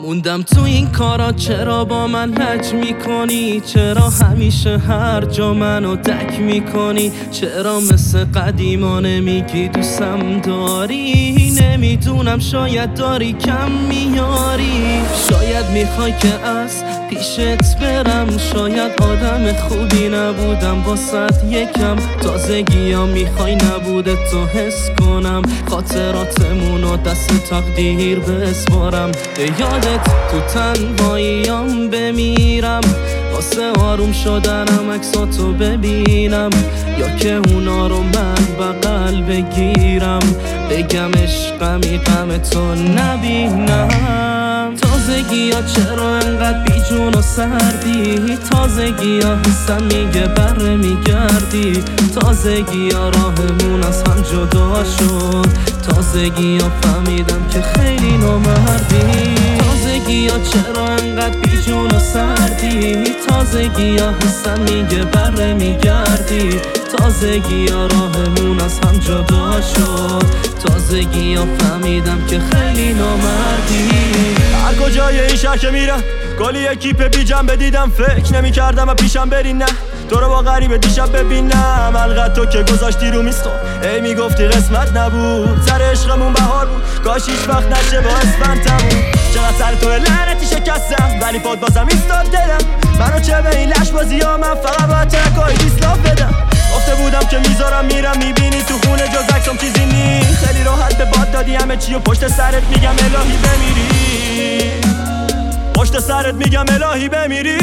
موندم تو این کارا، چرا با من لج میکنی؟ چرا همیشه هر جا منو دک میکنی؟ چرا مثل قدیمانه میگی دوستم داری؟ نمیدونم، شاید داری کم میاری، شاید میخوای که از پیشت برم، شاید آدم خوبی نبودم واسط یکم، تازگی ها میخوای نبوده تو حس کنم، خاطراتمونو دست تقدیر بسپارم، یادت تو تنهاییام بمیرم، واسه آروم شدنم عکساتو ببینم، یا که اونا رو من بغل بگیرم، بگم عشقمی غم تو نبینم. تازگی ها چرا انقدر بیجون و سردی؟ تازگی ها حسم میگه بره میگردی، تازگی ها راهمون از هم جدا شد، تازگی ها فهمیدم که خیلی نامردی، تازگی ها چرا انقدر بیجون و سردی؟ تازگی ها حسم میگه بره میگردی، تازگی ها راهمون از هم جدا شد، تازگی ها فهمیدم که خیلی نامردی. هر کجای این شهر که میرم گلی کیپ بی جنبه دیدم، فکر نمی کردم و پیشم بری، نه تو رو با غریبه دیشب ببینم، القد تو که گذاشتی رو میز ای میگفتی قسمت نبود، سر عشقمون بهار بود، کاش هیچ وقت نشه با اسفند تموم، چقدر سر تو لعنتی شکستم ولی پاد بازم ایستاد دلم، منو چه به این لش بازی ها، من فقط باید ترکای دیسلاف بدم، گفته بودم که میذارم میرم، میبینی تو خونه جز عکسام چیزی نی، خیلی راحت به باد دادی همه چی و پشت سرت میگم الهی بمیری، پشت سرت میگم الهی بمیری،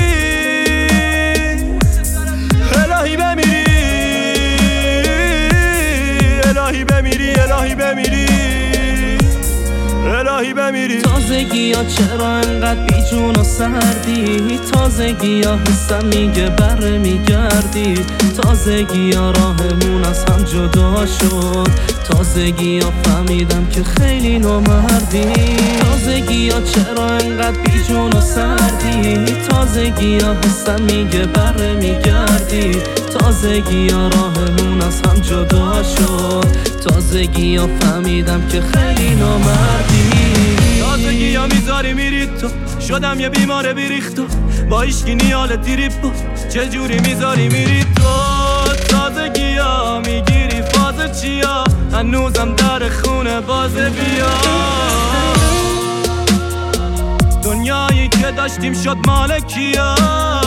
الهی بمیری، الهی بمیری، الهی بمیری، الهی بمیری. تازگی ها چرا انقدر بیجون و سردی؟ تازگی ها حسم میگه بره میگردی، تازگی ها راهمون از هم جدا شد، تازگی ها فهمیدم که خیلی نامردی، تازگی ها چرا انقدر بیجون و سردی؟ تازگی ها حسم میگه بره میگردی، تازگی ها راهمون از هم جدا شد، تازگی ها فهمیدم که خیلی نامردی، تازگی ها میذاری میری تو، شدم یه بیمار بیریختو، با ایشکی نیال تریپو، چجوری میذاری میری تو، تازگی ها میگیری فاز چیا، هنوزم در خونه بازه بیا، دنیایی که داشتیم شد مال کیا،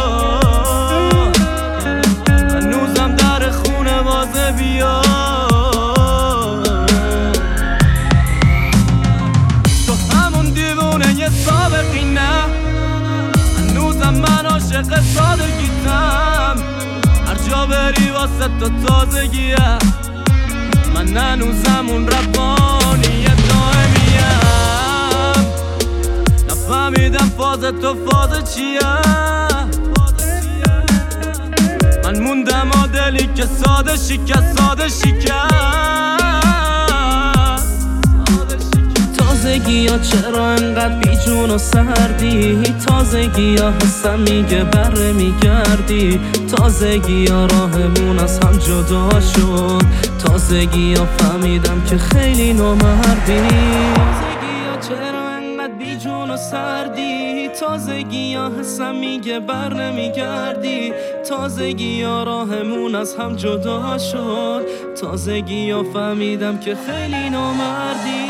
هنوزم در خونه بازه بیا، یه سابقی نه، هنوزم من عاشق سادگیتم، هر جا بری واسه تو تازگیه، من هنوزم اون ربانی دائمیم، نفهمیدم فاز تو فاز چیه، من موندم آدلی که ساده شکست، ساده شکست. تازگی ها چرا انقدر بیجون و سردی؟ تازگی ها حسم میگه بره میگردی، تازگی ها راهمون از هم جدا شد، تازگی ها فهمیدم که خیلی نامردی، تازگی ها چرا انقدر بیجون و سردی؟ تازگی ها حسم میگه بر نمیگردی، تازگی ها راهمون از هم جدا شد، تازگی ها فهمیدم که خیلی نامردی.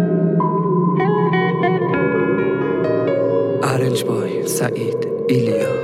Arrange by Saeed Ilya.